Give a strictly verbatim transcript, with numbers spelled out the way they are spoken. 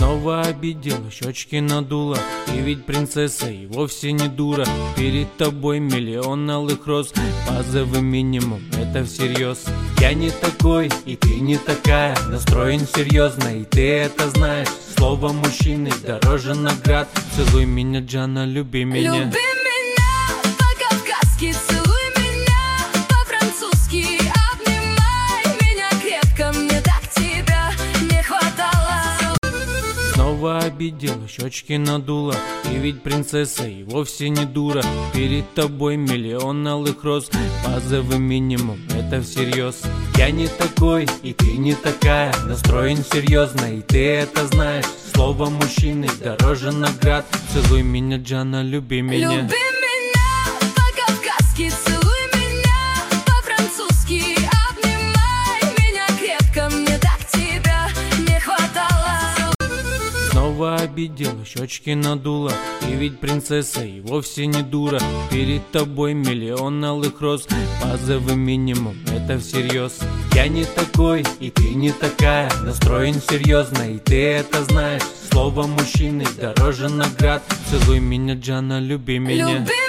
Снова обидела, щечки надула. И ведь принцесса и вовсе не дура. Перед тобой миллион алых роз. Базовый минимум, это всерьез. Я не такой, и ты не такая. Настроен серьезно, и ты это знаешь. Слово мужчины дороже наград. Целуй меня, Джана, люби меня. Люби меня по-кавказски, целуй меня по-французски. Обнимай меня крепко, мне так тебя не хватало. Снова обидела, щечки надула. И ведь принцесса и вовсе не дура. Перед тобой миллион алых роз. Базовый минимум, это всерьез. Я не такой, и ты не такая. Настроен серьезно, и ты это знаешь. Слово мужчины дороже наград. Целуй меня, Джана, люби меня. Люби меня по-кавказски, целуй меня по-французски. Обнимай меня крепко, мне так тебя не хватало. Снова обидела, щечки надула. И ведь принцесса и вовсе не дура. Перед тобой миллион алых роз. Базовый минимум, это всерьез. Я не такой, и ты не такая. Настроен серьезно, и ты это знаешь. Слово мужчины дороже наград. Целуй меня, Джана, люби меня. Люби